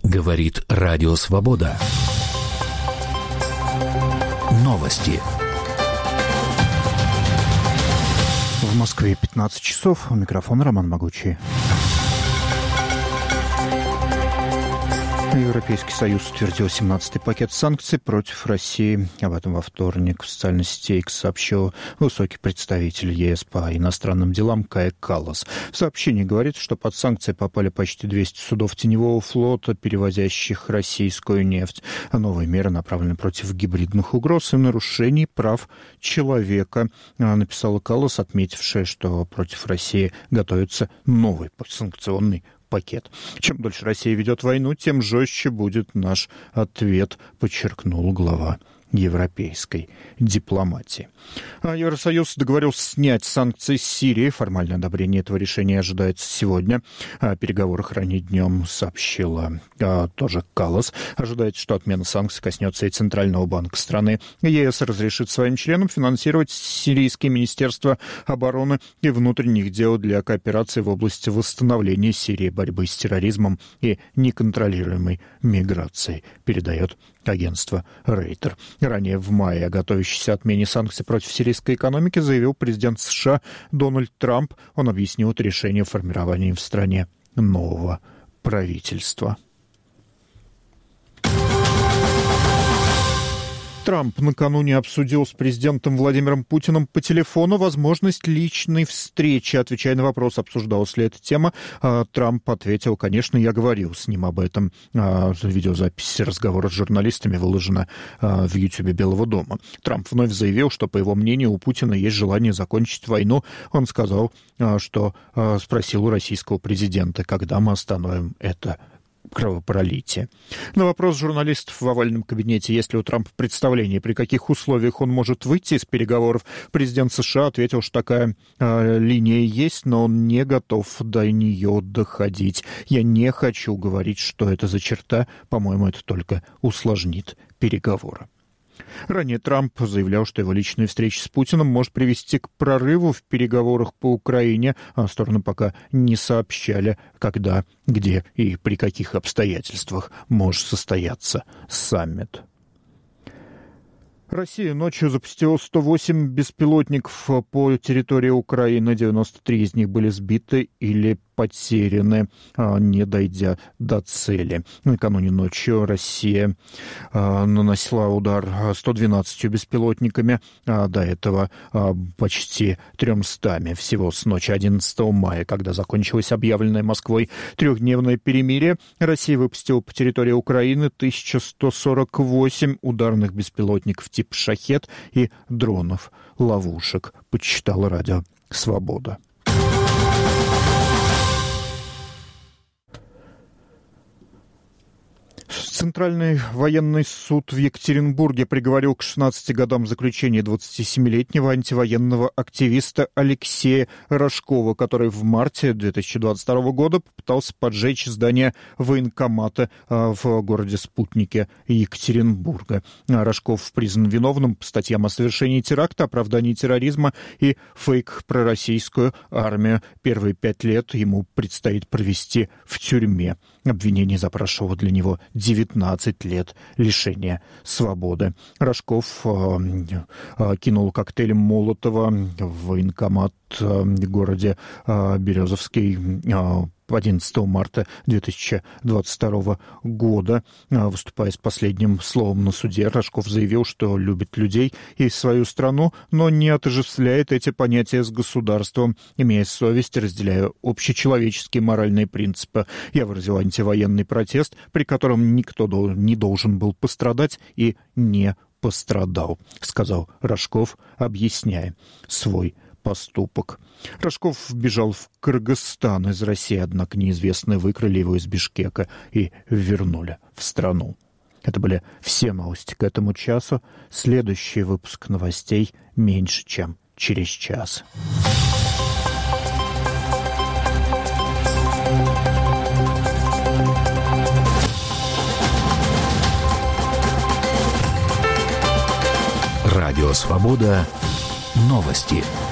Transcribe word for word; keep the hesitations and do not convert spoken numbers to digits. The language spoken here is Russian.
Говорит Радио Свобода. Новости. В Москве пятнадцать часов. У микрофона Роман Могучий. Европейский Союз утвердил семнадцатый пакет санкций против России. Об этом во вторник в социальной сети X сообщил высокий представитель ЕС по иностранным делам Кая Каллас. В сообщении говорится, что под санкции попали почти двести судов теневого флота, перевозящих российскую нефть. Новые меры направлены против гибридных угроз и нарушений прав человека, написала Каллас, отметившая, что против России готовится новый санкционный пакет. Чем дольше Россия ведет войну, тем жестче будет наш ответ, подчеркнул глава европейской дипломатии. Евросоюз договорился снять санкции с Сирии. Формальное одобрение этого решения ожидается сегодня. О переговорах ранее днем сообщила а, тоже Каллас. Ожидается, что отмена санкций коснется и Центрального банка страны. ЕС разрешит своим членам финансировать сирийские министерства обороны и внутренних дел для кооперации в области восстановления Сирии, борьбы с терроризмом и неконтролируемой миграцией, передает агентство Рейтер. Ранее в мае о готовящейся отмене санкций против сирийской экономики заявил президент США Дональд Трамп. Он объяснил это решение формированием в стране нового правительства. Трамп накануне обсудил с президентом Владимиром Путиным по телефону возможность личной встречи. Отвечая на вопрос, обсуждалась ли эта тема, Трамп ответил: конечно, я говорил с ним об этом. Видеозапись разговора с журналистами выложена в Ютьюбе Белого дома. Трамп вновь заявил, что, по его мнению, у Путина есть желание закончить войну. Он сказал, что спросил у российского президента, когда мы остановим это кровопролитие. На вопрос журналистов в овальном кабинете, есть ли у Трампа представление, при каких условиях он может выйти из переговоров, президент США ответил, что такая э, линия есть, но он не готов до нее доходить. Я не хочу говорить, что это за черта. По-моему, это только усложнит переговоры. Ранее Трамп заявлял, что его личная встреча с Путиным может привести к прорыву в переговорах по Украине, а стороны пока не сообщали, когда, где и при каких обстоятельствах может состояться саммит. Россия ночью запустила сто восемь беспилотников по территории Украины. девяносто три из них были сбиты или потеряны, не дойдя до цели. Накануне ночью Россия нанесла удар сто двенадцатью беспилотниками, а до этого почти тремстами. Всего с ночи одиннадцатого мая, когда закончилось объявленное Москвой трехдневное перемирие, Россия выпустила по территории Украины тысяча сто сорок восемь ударных беспилотников типа «Шахед» и дронов-ловушек, подсчитало радио «Свобода». Центральный военный суд в Екатеринбурге приговорил к шестнадцати годам заключения двадцатисемилетнего антивоенного активиста Алексея Рожкова, который в марте две тысячи двадцать второго года попытался поджечь здание военкомата в городе Спутнике Екатеринбурга. Рожков признан виновным по статьям о совершении теракта, оправдании терроризма и фейк про российскую армию. Первые пять лет ему предстоит провести в тюрьме. Обвинение запрашивало для него девятнадцать лет лишения свободы. Рожков э, э, кинул коктейлем Молотова в военкомат э, в городе э, Березовский э, одиннадцатого марта две тысячи двадцать второго года. Выступая с последним словом на суде, Рожков заявил, что любит людей и свою страну, но не отождествляет эти понятия с государством. Имея совесть, разделяя общечеловеческие моральные принципы, я выразил антивоенный протест, при котором никто не должен был пострадать и не пострадал, сказал Рожков, объясняя свой поступок. Рожков бежал в Кыргызстан из России, однако неизвестные выкрали его из Бишкека и вернули в страну. Это были все новости к этому часу. Следующий выпуск новостей меньше, чем через час. Радио «Свобода». Новости.